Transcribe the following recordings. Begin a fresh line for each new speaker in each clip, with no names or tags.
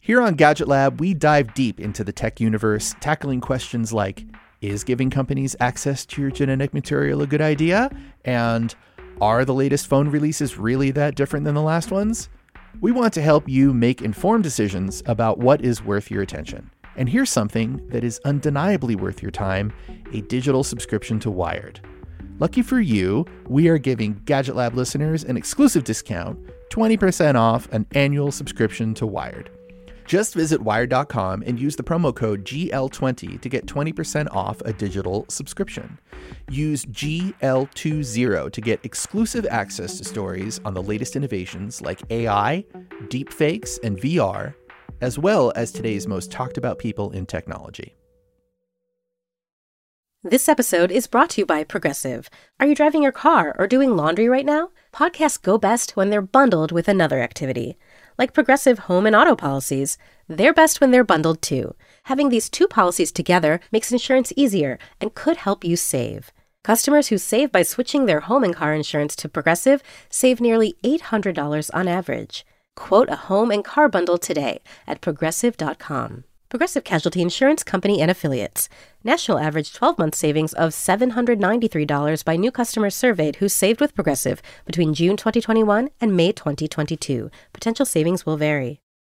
Here on Gadget Lab, we dive deep into the tech universe, tackling questions like, is giving companies access to your genetic material a good idea? And are the latest phone releases really that different than the last ones? We want to help you make informed decisions about what is worth your attention. And here's something that is undeniably worth your time, a digital subscription to Wired. Lucky for you, we are giving Gadget Lab listeners an exclusive discount, 20% off an annual subscription to Wired. Just visit wired.com and use the promo code GL20 to get 20% off a digital subscription. Use GL20 to get exclusive access to stories on the latest innovations like AI, deepfakes, and VR, as well as today's most talked about people in technology.
This episode is brought to you by Progressive. Are you driving your car or doing laundry right now? Podcasts go best when they're bundled with another activity. Like Progressive home and auto policies, they're best when they're bundled too. Having these two policies together makes insurance easier and could help you save. Customers who save by switching their home and car insurance to Progressive save nearly $800 on average. Quote a home and car bundle today at Progressive.com. Progressive Casualty Insurance Company and Affiliates. National average 12-month savings of $793 by new customers surveyed who saved with Progressive between June 2021 and May 2022. Potential savings will vary.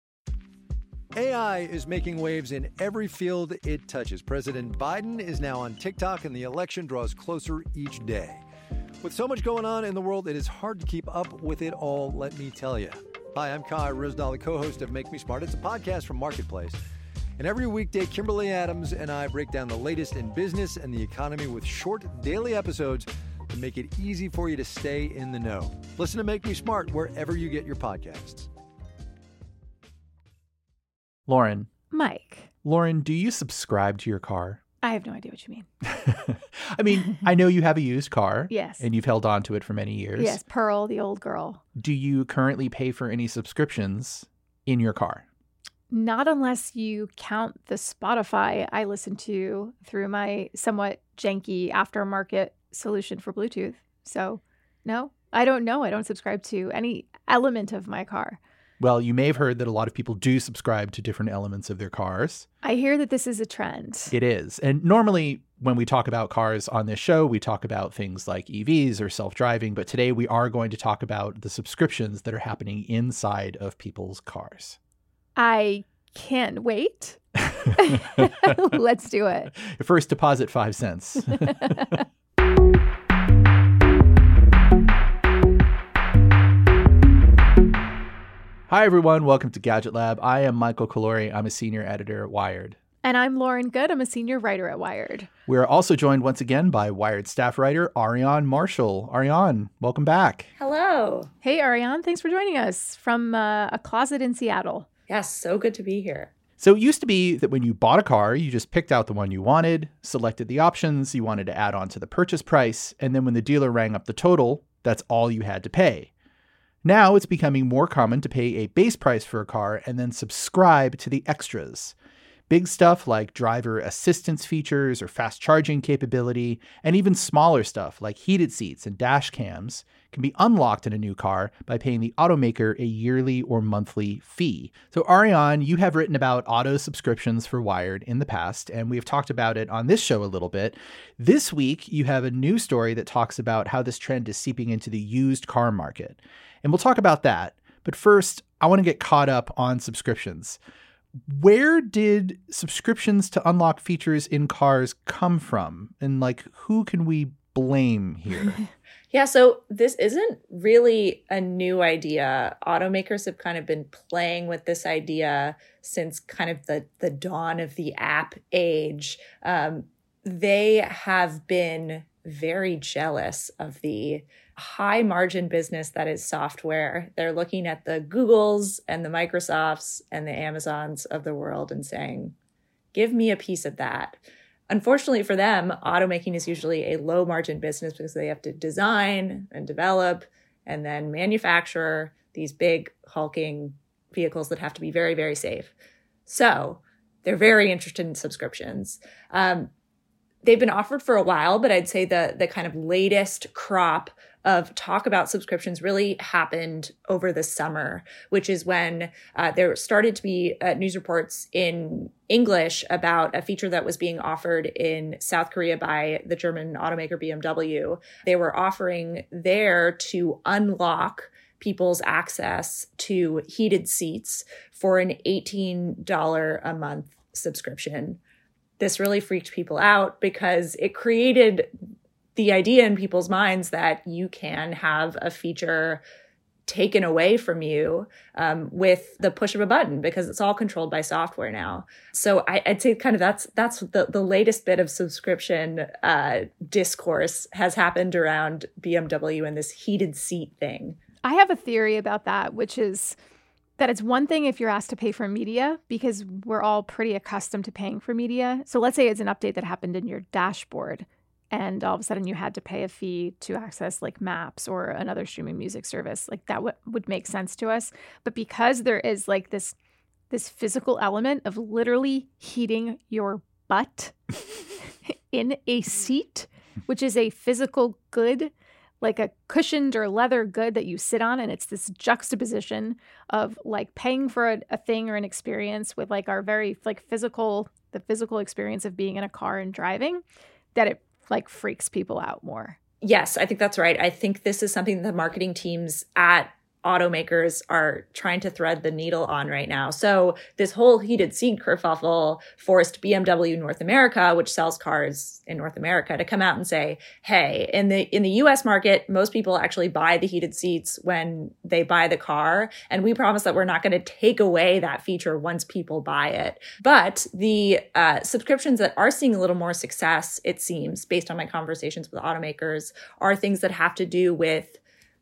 AI is making waves in every field it touches. President Biden is now on TikTok, and the election draws closer each day. With so much going on in the world, it is hard to keep up with it all, let me tell you. Hi, I'm Kai Ryssdal, the co-host of Make Me Smart. It's a podcast from Marketplace. And every weekday, Kimberly Adams and I break down the latest in business and the economy with short daily episodes to make it easy for you to stay in the know. Listen to Make Me Smart wherever you get your podcasts.
Lauren.
Mike.
Lauren, do you subscribe to your car?
I have no idea what you mean.
I mean, I know you have a used car.
Yes.
And you've held on to it for many years.
Yes, Pearl, the old girl.
Do you currently pay for any subscriptions in your car?
Not unless you count the Spotify I listen to through my somewhat janky aftermarket solution for Bluetooth. So, no, I don't know. I don't subscribe to any element of my car.
Well, you may have heard that a lot of people do subscribe to different elements of their cars.
I hear that this is a trend.
It is. And normally when we talk about cars on this show, we talk about things like EVs or self-driving. But today we are going to talk about the subscriptions that are happening inside of people's cars.
I can't wait. Let's do it.
First deposit 5 cents. Hi, everyone. Welcome to Gadget Lab. I am Michael Calore. I'm a senior editor at Wired.
And I'm Lauren Good. I'm a senior writer at Wired.
We are also joined once again by Wired staff writer Ariane Marshall. Ariane, welcome back.
Hello.
Hey, Ariane. Thanks for joining us from a closet in Seattle.
Yes, so good to be here.
So it used to be that when you bought a car, you just picked out the one you wanted, selected the options you wanted to add on to the purchase price, and then when the dealer rang up the total, that's all you had to pay. Now it's becoming more common to pay a base price for a car and then subscribe to the extras. Big stuff like driver assistance features or fast charging capability, and even smaller stuff like heated seats and dash cams can be unlocked in a new car by paying the automaker a yearly or monthly fee. So Ariane, you have written about auto subscriptions for Wired in the past, and we've talked about it on this show a little bit. This week, you have a new story that talks about how this trend is seeping into the used car market. And we'll talk about that. But first, I want to get caught up on subscriptions. Where did subscriptions to unlock features in cars come from? And who can we blame here?
Yeah, so this isn't really a new idea. Automakers have kind of been playing with this idea since kind of the dawn of the app age. They have been very jealous of the high margin business that is software. They're looking at the Googles and the Microsofts and the Amazons of the world and saying, give me a piece of that. Unfortunately for them, automaking is usually a low margin business because they have to design and develop and then manufacture these big hulking vehicles that have to be very, very safe. So they're very interested in subscriptions. They've been offered for a while, but I'd say the kind of latest crop of talk about subscriptions really happened over the summer, which is when there started to be news reports in English about a feature that was being offered in South Korea by the German automaker BMW. They were offering there to unlock people's access to heated seats for an $18 a month subscription. This really freaked people out because it created the idea in people's minds that you can have a feature taken away from you with the push of a button, because it's all controlled by software now. So I'd say kind of that's the latest bit of subscription discourse has happened around BMW and this heated seat thing.
I have a theory about that, which is that it's one thing if you're asked to pay for media, because we're all pretty accustomed to paying for media. So let's say it's an update that happened in your dashboard, and all of a sudden you had to pay a fee to access like Maps or another streaming music service. Like that would make sense to us. But because there is like this physical element of literally heating your butt in a seat, which is a physical good, like a cushioned or leather good that you sit on, and it's this juxtaposition of like paying for a thing or an experience with like our very like the physical experience of being in a car and driving, that it like freaks people out more.
Yes, I think that's right. I think this is something the marketing teams at automakers are trying to thread the needle on right now. So this whole heated seat kerfuffle forced BMW North America, which sells cars in North America, to come out and say, hey, in the US market, most people actually buy the heated seats when they buy the car. And we promise that we're not going to take away that feature once people buy it. But the subscriptions that are seeing a little more success, it seems, based on my conversations with automakers, are things that have to do with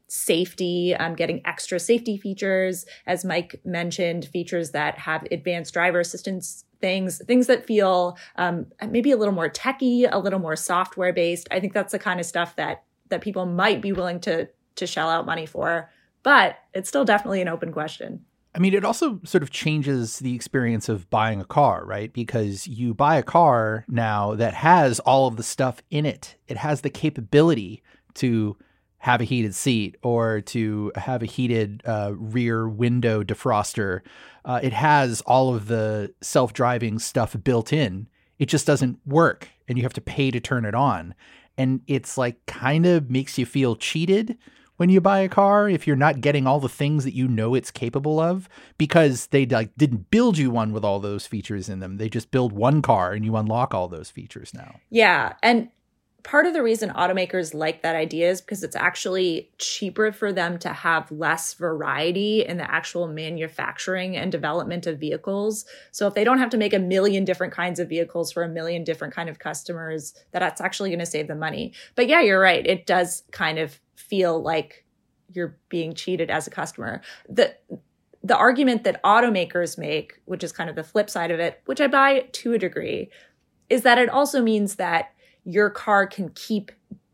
safety, getting extra safety features, as Mike mentioned, features that have advanced driver assistance things that feel maybe a little more techy, a little more software based. I think that's the kind of stuff that people might be willing to shell out money for, but it's still definitely an open question.
I mean, it also sort of changes the experience of buying a car, right? Because you buy a car now that has all of the stuff in it. It has the capability to have a heated seat or to have a heated rear window defroster. It has all of the self-driving stuff built in. It just doesn't work, and you have to pay to turn it on. And it's like kind of makes you feel cheated when you buy a car if you're not getting all the things that you know it's capable of, because they like didn't build you one with all those features in them. They just build one car and you unlock all those features now.
Yeah, and part of the reason automakers like that idea is because it's actually cheaper for them to have less variety in the actual manufacturing and development of vehicles. So if they don't have to make a million different kinds of vehicles for a million different kind of customers, that's actually going to save them money. But yeah, you're right. It does kind of feel like you're being cheated as a customer. The argument that automakers make, which is kind of the flip side of it, which I buy to a degree, is that it also means that your car can keep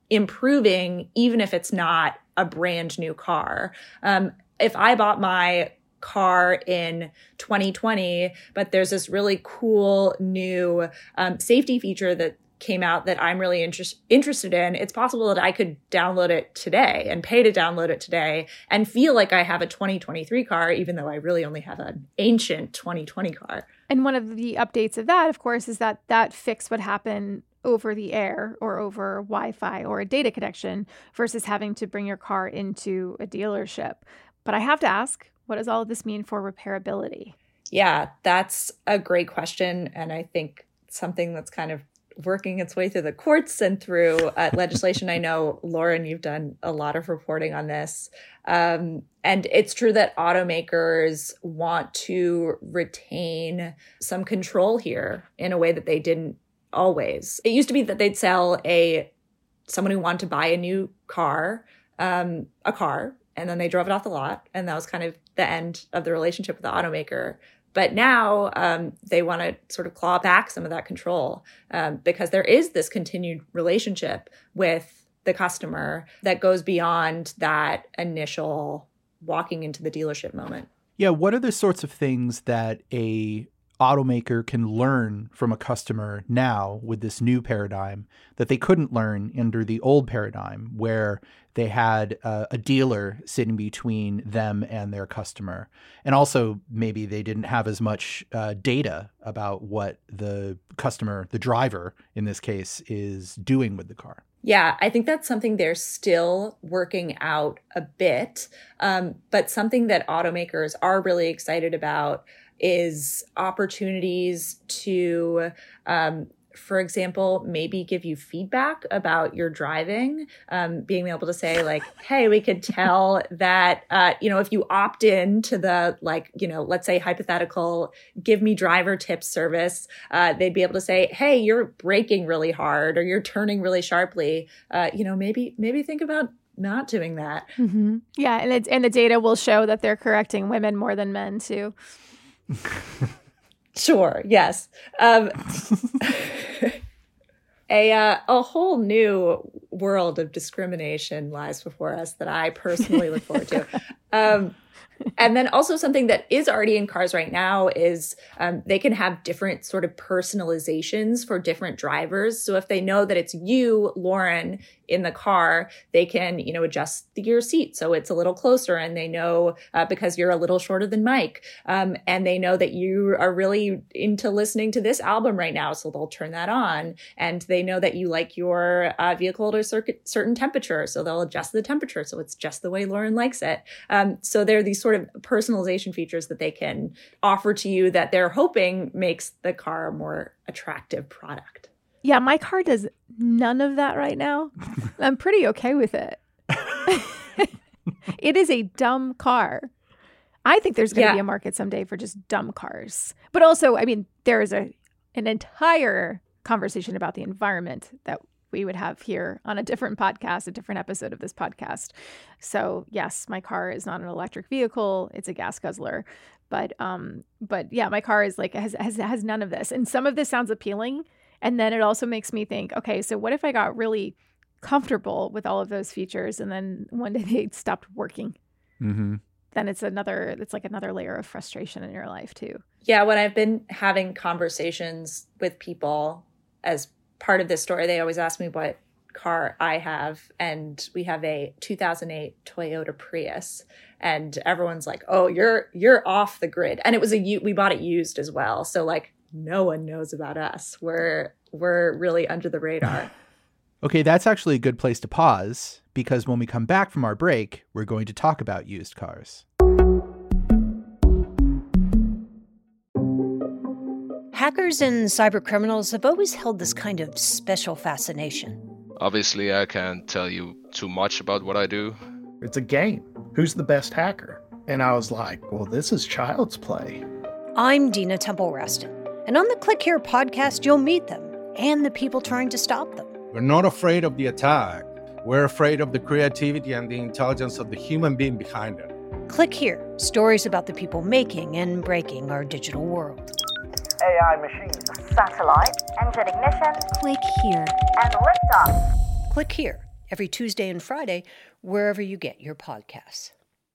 improving even if it's not a brand new car. If I bought my car in 2020, but there's this really cool new safety feature that came out that I'm really interested in, it's possible that I could download it today and pay to download it today and feel like I have a 2023 car, even though I really only have an ancient 2020 car.
And one of the updates of that, of course, is that fix would happen over the air or over Wi-Fi or a data connection versus having to bring your car into a dealership. But I have to ask, what does all of this mean for repairability?
Yeah, that's a great question. And I think something that's kind of working its way through the courts and through legislation. I know, Lauren, you've done a lot of reporting on this. And it's true that automakers want to retain some control here in a way that they didn't always. It used to be that they'd sell someone who wanted to buy a new car, a car, and then they drove it off the lot. And that was kind of the end of the relationship with the automaker. But now they want to sort of claw back some of that control because there is this continued relationship with the customer that goes beyond that initial walking into the dealership moment.
Yeah, what are the sorts of things that a automaker can learn from a customer now with this new paradigm that they couldn't learn under the old paradigm, where they had a dealer sitting between them and their customer. And also maybe they didn't have as much data about what the customer, the driver in this case, is doing with the car.
Yeah, I think that's something they're still working out a bit. But something that automakers are really excited about is opportunities to, for example, maybe give you feedback about your driving, being able to say like, hey, we could tell that, if you opt in to the, let's say hypothetical, give me driver tips service, they'd be able to say, hey, you're braking really hard or you're turning really sharply. Maybe think about not doing that.
Mm-hmm. Yeah. And the data will show that they're correcting women more than men too.
Sure. Yes. A whole new world of discrimination lies before us that I personally look forward to. And then also something that is already in cars right now is they can have different sort of personalizations for different drivers. So if they know that it's you, Lauren, in the car, they can, adjust your seat so it's a little closer, and they know because you're a little shorter than Mike, and they know that you are really into listening to this album right now, so they'll turn that on, and they know that you like your vehicle at a certain temperature, so they'll adjust the temperature so it's just the way Lauren likes it. So there are these sort of personalization features that they can offer to you that they're hoping makes the car a more attractive product.
Yeah, my car does none of that right now. I'm pretty okay with it. It is a dumb car. I think there's going to be a market someday for just dumb cars. But also, there is an entire conversation about the environment that we would have here on a different podcast, a different episode of this podcast. So yes, my car is not an electric vehicle. It's a gas guzzler. But yeah, my car is has none of this. And some of this sounds appealing. And then it also makes me think, okay, so what if I got really comfortable with all of those features and then one day they stopped working?
Mm-hmm.
Then it's like another layer of frustration in your life too.
Yeah, when I've been having conversations with people as part of this story, they always ask me what car I have, and we have a 2008 Toyota Prius, and everyone's like, "Oh, you're off the grid." And it was we bought it used as well, so like no one knows about us. We're really under the radar.
Okay, that's actually a good place to pause, because when we come back from our break, we're going to talk about used cars.
Hackers and cybercriminals have always held this kind of special fascination.
Obviously, I can't tell you too much about what I do.
It's a game. Who's the best hacker? And I was like, well, this is child's play.
I'm Dina Temple-Raston, and on the Click Here podcast, you'll meet them and the people trying to stop them.
We're not afraid of the attack. We're afraid of the creativity and the intelligence of the human being behind it.
Click Here, stories about the people making and breaking our digital world.
AI machines. Satellite. Engine ignition.
Click Here.
And liftoff.
Click Here, every Tuesday and Friday, wherever you get your podcasts.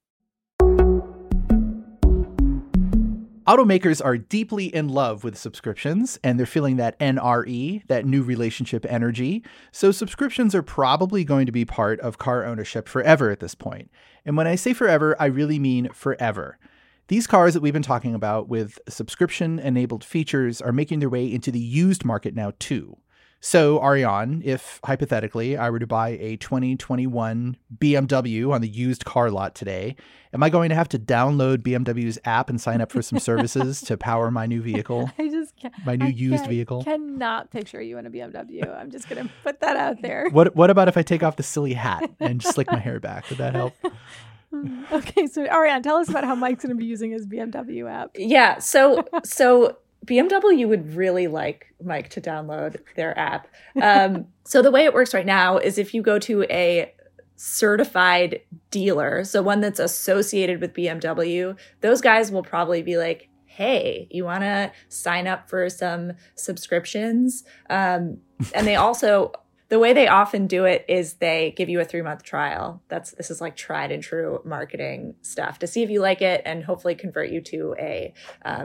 Automakers are deeply in love with subscriptions, and they're feeling that NRE, that new relationship energy. So subscriptions are probably going to be part of car ownership forever at this point. And when I say forever, I really mean forever. These cars that we've been talking about with subscription-enabled features are making their way into the used market now too. So, Ariane, if hypothetically I were to buy a 2021 BMW on the used car lot today, am I going to have to download BMW's app and sign up for some services to power my new vehicle?
I just can't.
My new used vehicle?
I cannot picture you in a BMW. I'm just going to put that out there.
What about if I take off the silly hat and just slick my hair back? Would that help?
Okay, so Ariane, tell us about how Mike's going to be using his BMW app.
Yeah, so BMW would really like Mike to download their app. So the way it works right now is if you go to a certified dealer, so one that's associated with BMW, those guys will probably be like, hey, you want to sign up for some subscriptions? And they also... The way they often do it is they give you a 3-month trial. This is like tried and true marketing stuff to see if you like it and hopefully convert you to a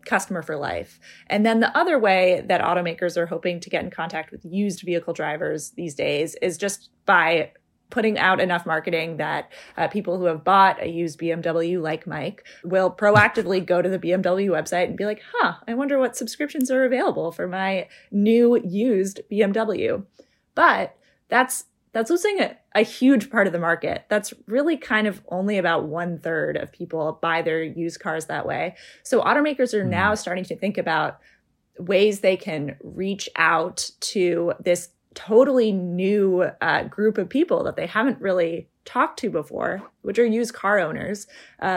customer for life. And then the other way that automakers are hoping to get in contact with used vehicle drivers these days is just by putting out enough marketing that people who have bought a used BMW, like Mike, will proactively go to the BMW website and be like, I wonder what subscriptions are available for my new used BMW. But that's losing a huge part of the market. That's really kind of only about 1/3 of people buy their used cars that way. So automakers are now starting to think about ways they can reach out to this totally new group of people that they haven't really talked to before, which are used car owners,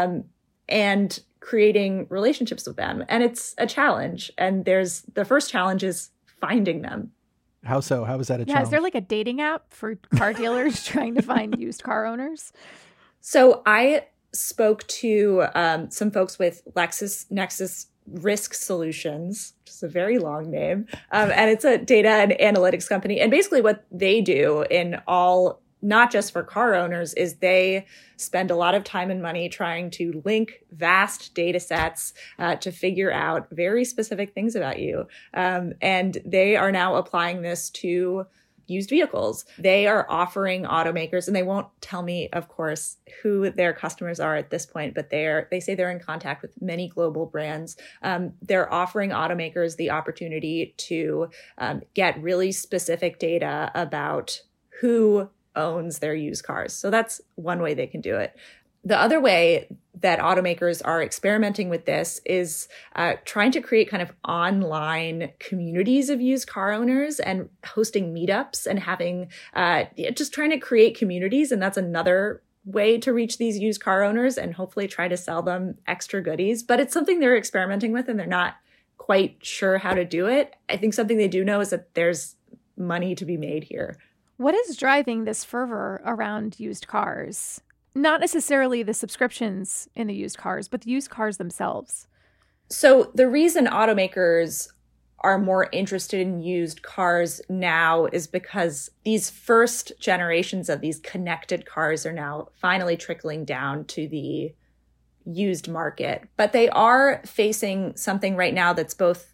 and creating relationships with them. And it's a challenge. And the first challenge is finding them.
How so? How is that a challenge?
Yeah, is there like a dating app for car dealers trying to find used car owners?
So I spoke to some folks with LexisNexis Risk Solutions, which is a very long name. And it's a data and analytics company. And basically what they do not just for car owners, is they spend a lot of time and money trying to link vast data sets to figure out very specific things about you. And they are now applying this to used vehicles. They are offering automakers, and they won't tell me, of course, who their customers are at this point, but they say they're in contact with many global brands. They're offering automakers the opportunity to get really specific data about who owns their used cars. So that's one way they can do it. The other way that automakers are experimenting with this is trying to create kind of online communities of used car owners and hosting meetups and having just trying to create communities. And that's another way to reach these used car owners and hopefully try to sell them extra goodies. But it's something they're experimenting with and they're not quite sure how to do it. I think something they do know is that there's money to be made here.
What is driving this fervor around used cars? Not necessarily the subscriptions in the used cars, but the used cars themselves.
So the reason automakers are more interested in used cars now is because these first generations of these connected cars are now finally trickling down to the used market. But they are facing something right now that's both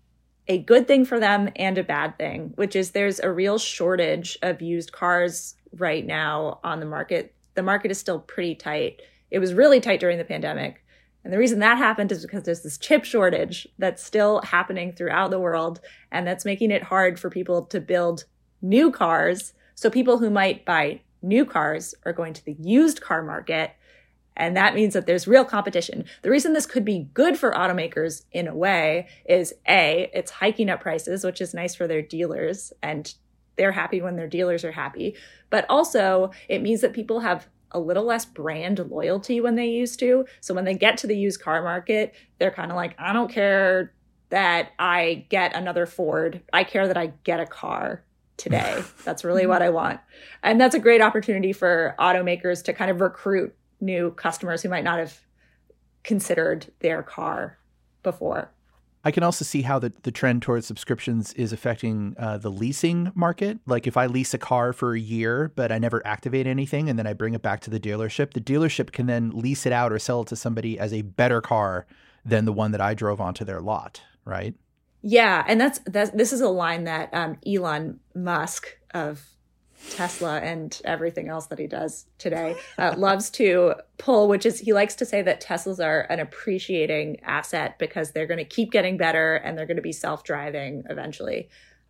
a good thing for them and a bad thing, which is there's a real shortage of used cars right now on the market. The market is still pretty tight. It was really tight during the pandemic. And the reason that happened is because there's this chip shortage that's still happening throughout the world. And that's making it hard for people to build new cars. So people who might buy new cars are going to the used car market. And that means that there's real competition. The reason this could be good for automakers in a way is it's hiking up prices, which is nice for their dealers. And they're happy when their dealers are happy. But also it means that people have a little less brand loyalty when they used to. So when they get to the used car market, they're kind of like, I don't care that I get another Ford. I care that I get a car today. That's really what I want. And that's a great opportunity for automakers to kind of recruit new customers who might not have considered their car before.
I can also see how the trend towards subscriptions is affecting the leasing market. Like if I lease a car for a year, but I never activate anything and then I bring it back to the dealership can then lease it out or sell it to somebody as a better car than the one that I drove onto their lot, right?
Yeah, and this is a line that Elon Musk of Tesla and everything else that he does today loves to pull, which is he likes to say that Teslas are an appreciating asset because they're going to keep getting better and they're going to be self-driving eventually.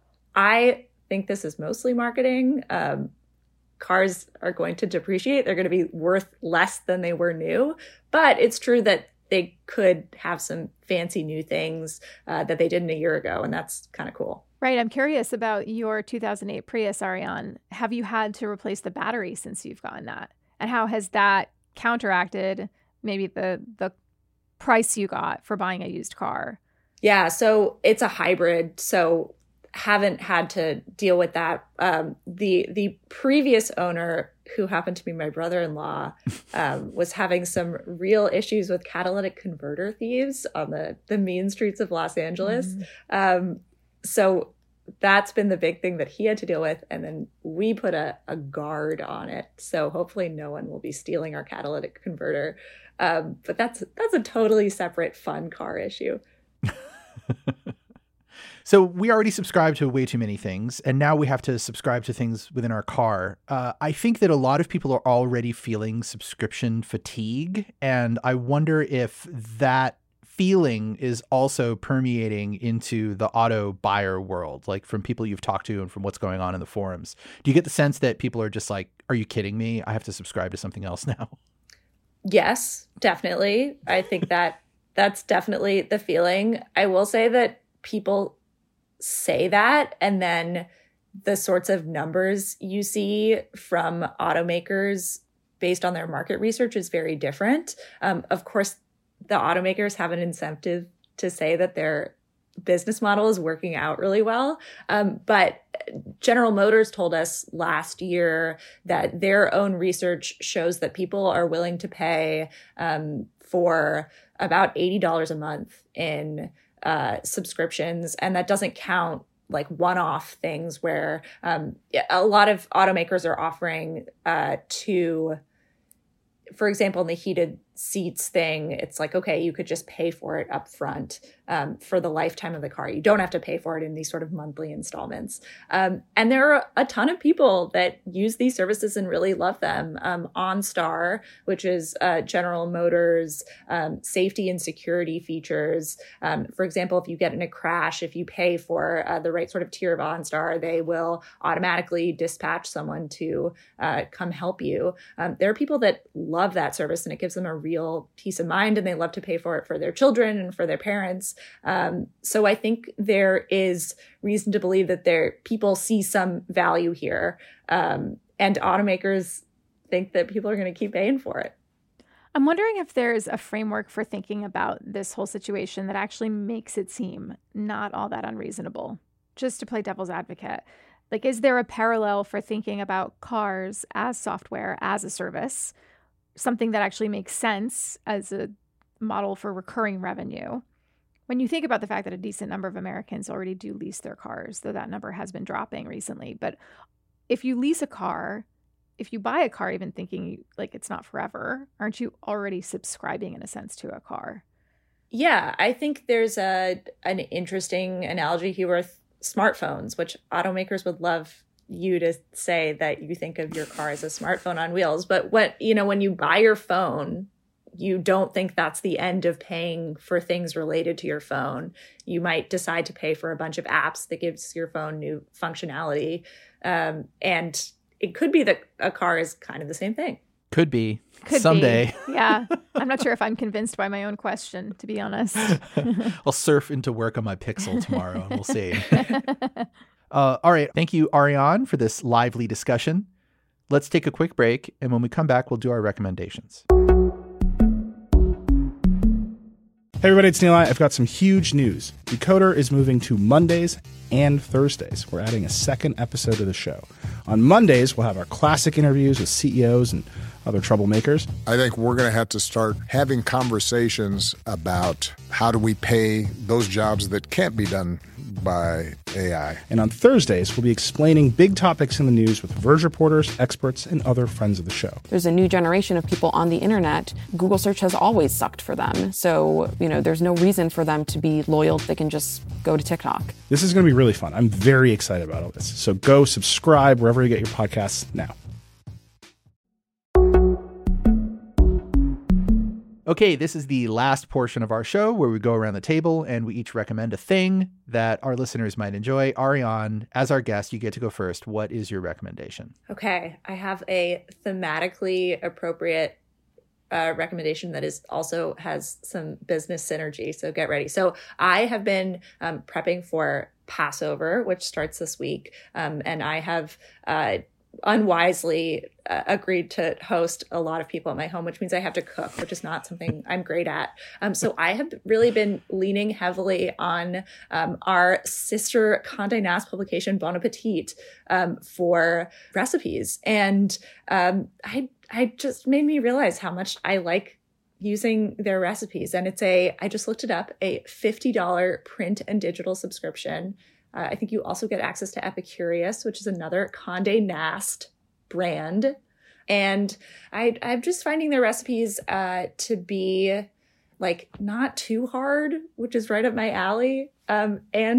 I think this is mostly marketing. Cars are going to depreciate. They're going to be worth less than they were new. But it's true that they could have some fancy new things that they didn't a year ago. And that's kind of cool.
Right. I'm curious about your 2008 Prius, Ariane. Have you had to replace the battery since you've gotten that? And how has that counteracted maybe the price you got for buying a used car?
Yeah, so it's a hybrid. So haven't had to deal with that. The previous owner, who happened to be my brother-in-law, was having some real issues with catalytic converter thieves on the mean streets of Los Angeles. So that's been the big thing that he had to deal with. And then we put a guard on it. So hopefully no one will be stealing our catalytic converter. But that's a totally separate fun car issue.
So we already subscribe to way too many things, and now we have to subscribe to things within our car. I think that a lot of people are already feeling subscription fatigue, and I wonder if that feeling is also permeating into the auto buyer world, like from people you've talked to and from what's going on in the forums. Do you get the sense that people are just like, are you kidding me? I have to subscribe to something else now?
Yes, definitely. I think that's definitely the feeling. I will say that people say that, and then the sorts of numbers you see from automakers based on their market research is very different. Of course, the automakers have an incentive to say that their business model is working out really well. But General Motors told us last year that their own research shows that people are willing to pay for about $80 a month in subscriptions. And that doesn't count like one-off things where a lot of automakers are offering for example, in the heated seats thing, it's like, okay, you could just pay for it up front for the lifetime of the car. You don't have to pay for it in these sort of monthly installments. And there are a ton of people that use these services and really love them. OnStar, which is General Motors safety and security features. For example, if you get in a crash, if you pay for the right sort of tier of OnStar, they will automatically dispatch someone to come help you. There are people that love that service, and it gives them a real peace of mind, and they love to pay for it for their children and for their parents. So I think there is reason to believe that people see some value here, and automakers think that people are going to keep paying for it.
I'm wondering if there's a framework for thinking about this whole situation that actually makes it seem not all that unreasonable. Just to play devil's advocate, like, is there a parallel for thinking about cars as software, as a service, something that actually makes sense as a model for recurring revenue? When you think about the fact that a decent number of Americans already do lease their cars, though that number has been dropping recently. But if you lease a car, if you buy a car even thinking like it's not forever, aren't you already subscribing in a sense to a car?
Yeah, I think there's an interesting analogy here with smartphones, which automakers would love you to say that you think of your car as a smartphone on wheels. But when you buy your phone, you don't think that's the end of paying for things related to your phone. You might decide to pay for a bunch of apps that gives your phone new functionality. And it could be that a car is kind of the same thing.
Could be. Someday.
Yeah. I'm not sure if I'm convinced by my own question, to be honest.
I'll surf into work on my Pixel tomorrow and we'll see. All right. Thank you, Ariane, for this lively discussion. Let's take a quick break. And when we come back, we'll do our recommendations.
Hey everybody, it's Neil. I've got some huge news. Decoder is moving to Mondays and Thursdays. We're adding a second episode of the show. On Mondays, we'll have our classic interviews with CEOs and other troublemakers.
I think we're going to have to start having conversations about how do we pay those jobs that can't be done by AI.
And on Thursdays, we'll be explaining big topics in the news with Verge reporters, experts, and other friends of the show.
There's a new generation of people on the internet. Google search has always sucked for them. So, there's no reason for them to be loyal. They can just go to TikTok.
This is going to be really fun. I'm very excited about all this. So go subscribe wherever you get your podcasts now.
Okay, this is the last portion of our show where we go around the table and we each recommend a thing that our listeners might enjoy. Ariane, as our guest, you get to go first. What is your recommendation?
Okay, I have a thematically appropriate recommendation that also has some business synergy. So get ready. So I have been prepping for Passover, which starts this week. And I have unwisely agreed to host a lot of people at my home, which means I have to cook, which is not something I'm great at. So I have really been leaning heavily on our sister Condé Nast publication, Bon Appetit, for recipes. And I just made me realize how much I like using their recipes. And I just looked it up, a $50 print and digital subscription. I think you also get access to Epicurious, which is another Condé Nast brand. And I'm just finding their recipes to be like not too hard, which is right up my alley, and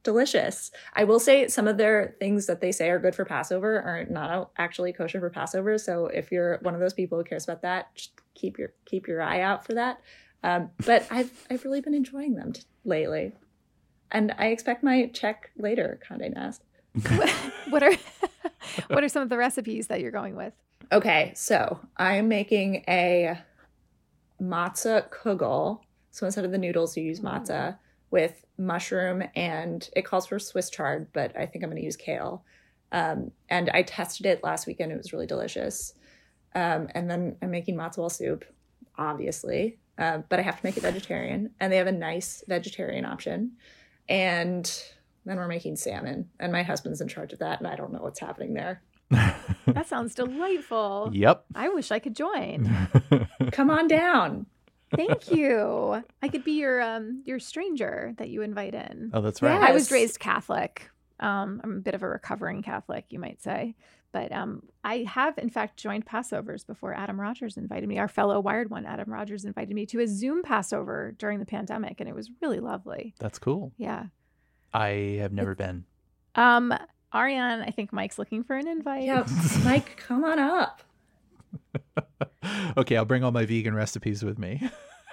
delicious. I will say some of their things that they say are good for Passover are not actually kosher for Passover. So if you're one of those people who cares about that, just keep your eye out for that. But I've really been enjoying them lately, and I expect my check later, Condé Nast.
What are some of the recipes that you're going with?
Okay, so I'm making a matzah kugel. So instead of the noodles, you use matzah with mushroom, and it calls for Swiss chard, but I think I'm going to use kale. And I tested it last weekend. It was really delicious. And then I'm making matzo ball soup, obviously, but I have to make it vegetarian, and they have a nice vegetarian option. And then we're making salmon, and my husband's in charge of that, and I don't know what's happening there.
That sounds delightful.
Yep.
I wish I could join.
Come on down.
Thank you. I could be your stranger that you invite in.
Oh, that's right.
I was raised Catholic. I'm a bit of a recovering Catholic, you might say. But I have, in fact, joined Passovers before. Adam Rogers invited me. Our fellow Wired one, Adam Rogers, invited me to a Zoom Passover during the pandemic, and it was really lovely.
That's cool.
Yeah.
I have never been.
Ariane, I think Mike's looking for an invite.
Yeah, Mike, come on up.
Okay, I'll bring all my vegan recipes with me.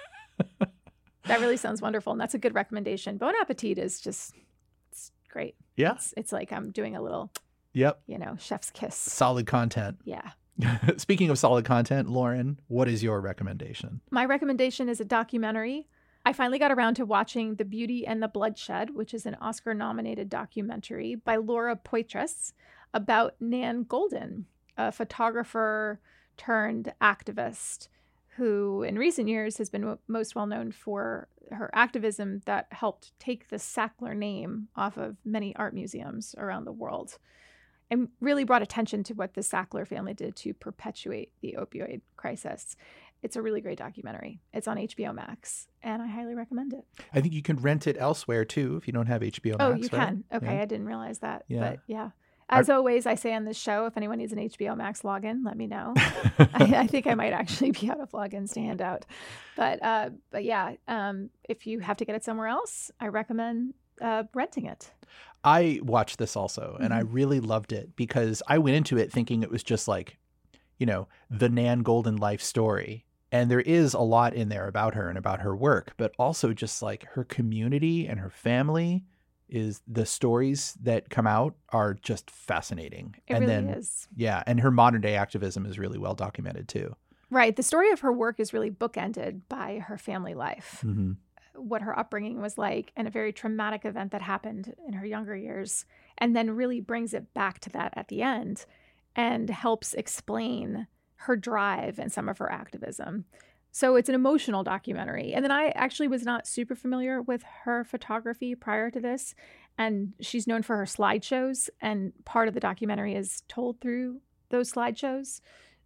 That really sounds wonderful, and that's a good recommendation. Bon Appetit is just, it's great.
Yeah.
It's like I'm doing a little,
Yep.
chef's kiss.
Solid content.
Yeah.
Speaking of solid content, Lauren, what is your recommendation?
My recommendation is a documentary. I finally got around to watching The Beauty and the Bloodshed, which is an Oscar-nominated documentary by Laura Poitras about Nan Goldin, a photographer turned activist who in recent years has been most well known for her activism that helped take the Sackler name off of many art museums around the world, and really brought attention to what the Sackler family did to perpetuate the opioid crisis. It's a really great documentary. It's on HBO Max, and I highly recommend it.
I think you can rent it elsewhere, too, if you don't have HBO Max.
Oh, you
right?
can. Okay,
yeah.
I didn't realize that.
Yeah.
But yeah. As always, I say on this show, if anyone needs an HBO Max login, let me know. I think I might actually be out of logins to hand out. But yeah, if you have to get it somewhere else, I recommend renting it.
I watched this also, and I really loved it because I went into it thinking it was just like, the Nan Goldin life story. And there is a lot in there about her and about her work, but also just like her community and her family. Is the stories that come out are just fascinating.
It really is.
Yeah. And her modern day activism is really well documented too.
Right. The story of her work is really bookended by her family life, what her upbringing was like, and a very traumatic event that happened in her younger years, and then really brings it back to that at the end and helps explain her drive and some of her activism. So it's an emotional documentary. And then I actually was not super familiar with her photography prior to this. And she's known for her slideshows. And part of the documentary is told through those slideshows.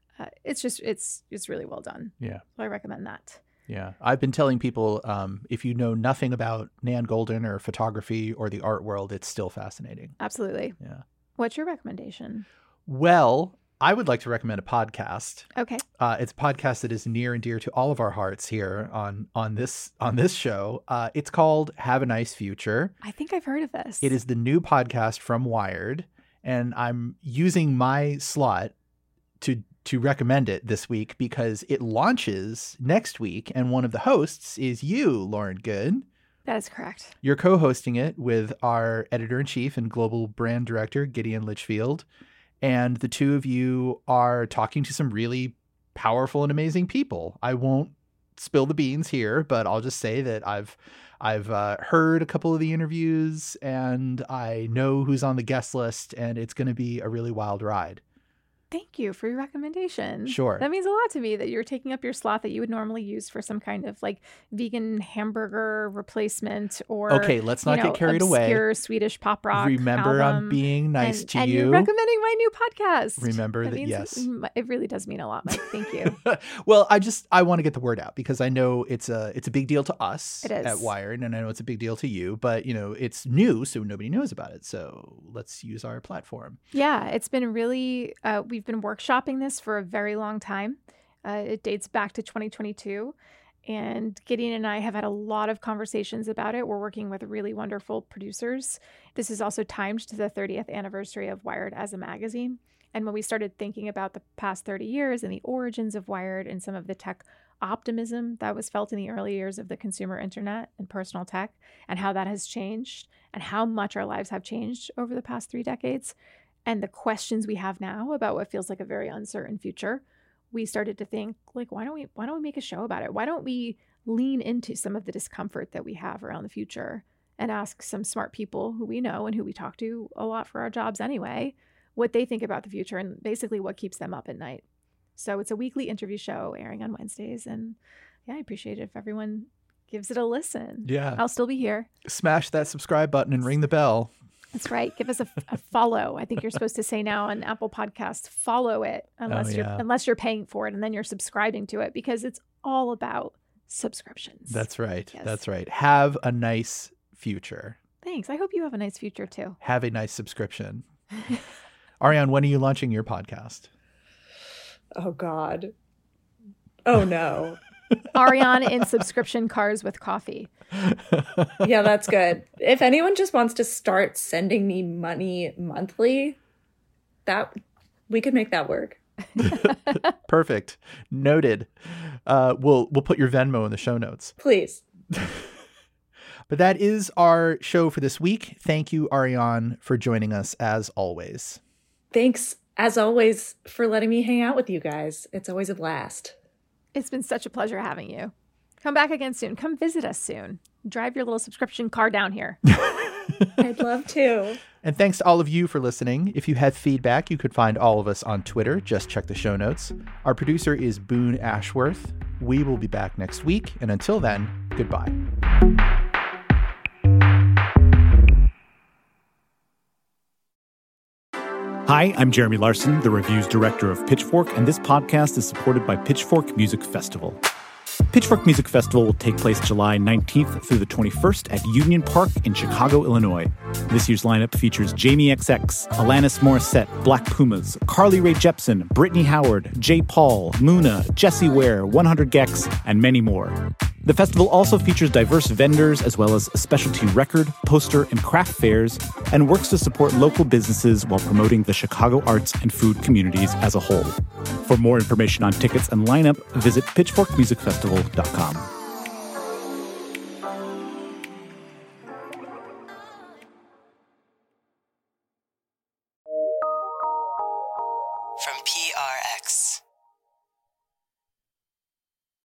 It's really well done.
Yeah.
So I recommend that.
Yeah. I've been telling people, if you know nothing about Nan Goldin or photography or the art world, it's still fascinating.
Absolutely.
Yeah.
What's your recommendation?
Well, I would like to recommend a podcast.
Okay.
It's a podcast that is near and dear to all of our hearts here on this show. It's called Have a Nice Future.
I think I've heard of this.
It is the new podcast from Wired, and I'm using my slot to recommend it this week because it launches next week, and one of the hosts is you, Lauren Good.
That is correct.
You're co-hosting it with our editor-in-chief and global brand director, Gideon Litchfield. And the two of you are talking to some really powerful and amazing people. I won't spill the beans here, but I'll just say that I've heard a couple of the interviews and I know who's on the guest list, and it's going to be a really wild ride.
Thank you for your recommendation.
Sure.
That means a lot to me that you're taking up your slot that you would normally use for some kind of like vegan hamburger replacement or
okay, let's not get carried away.
Obscure Swedish pop rock.
Remember,
album.
I'm being nice to
and
you.
you're recommending my new podcast.
Remember that
means
yes.
It really does mean a lot, Mike. Thank you.
Well, I want to get the word out because I know it's a big deal to us at Wired, and I know it's a big deal to you, but it's new, so nobody knows about it. So let's use our platform.
Yeah, it's been really, we've been workshopping this for a very long time. It dates back to 2022. And Gideon and I have had a lot of conversations about it. We're working with really wonderful producers. This is also timed to the 30th anniversary of Wired as a magazine. And when we started thinking about the past 30 years and the origins of Wired and some of the tech optimism that was felt in the early years of the consumer internet and personal tech, and how that has changed and how much our lives have changed over the past 3 decades, and the questions we have now about what feels like a very uncertain future, we started to think, like, why don't we make a show about it? Why don't we lean into some of the discomfort that we have around the future and ask some smart people who we know and who we talk to a lot for our jobs anyway, what they think about the future and basically what keeps them up at night. So it's a weekly interview show airing on Wednesdays. And yeah, I appreciate it if everyone gives it a listen.
Yeah.
I'll still be here.
Smash that subscribe button and ring the bell.
That's right. Give us a follow. I think you're supposed to say now on Apple Podcasts, follow it unless you're paying for it, and then you're subscribing to it, because it's all about subscriptions.
That's right.
Yes.
That's right. Have a nice future.
Thanks. I hope you have a nice future too.
Have a nice subscription. Ariane, when are you launching your podcast?
Oh, God. Oh, no.
Ariane in subscription cars with coffee.
Yeah, that's good. If anyone just wants to start sending me money monthly, that we could make that work.
Perfect. Noted. We'll put your Venmo in the show notes.
Please.
But that is our show for this week. Thank you, Ariane, for joining us as always.
Thanks, as always, for letting me hang out with you guys. It's always a blast.
It's been such a pleasure having you. Come back again soon. Come visit us soon. Drive your little subscription car down here.
I'd love to.
And thanks to all of you for listening. If you have feedback, you could find all of us on Twitter. Just check the show notes. Our producer is Boone Ashworth. We will be back next week. And until then, goodbye.
Hi, I'm Jeremy Larson, the reviews director of Pitchfork, and this podcast is supported by Pitchfork Music Festival. Pitchfork Music Festival will take place July 19th through the 21st at Union Park in Chicago, Illinois. This year's lineup features Jamie XX, Alanis Morissette, Black Pumas, Carly Rae Jepsen, Brittany Howard, J. Paul, Muna, Jessie Ware, 100 Gex, and many more. The festival also features diverse vendors as well as specialty record, poster, and craft fairs, and works to support local businesses while promoting the Chicago arts and food communities as a whole. For more information on tickets and lineup, visit pitchforkmusicfestival.com.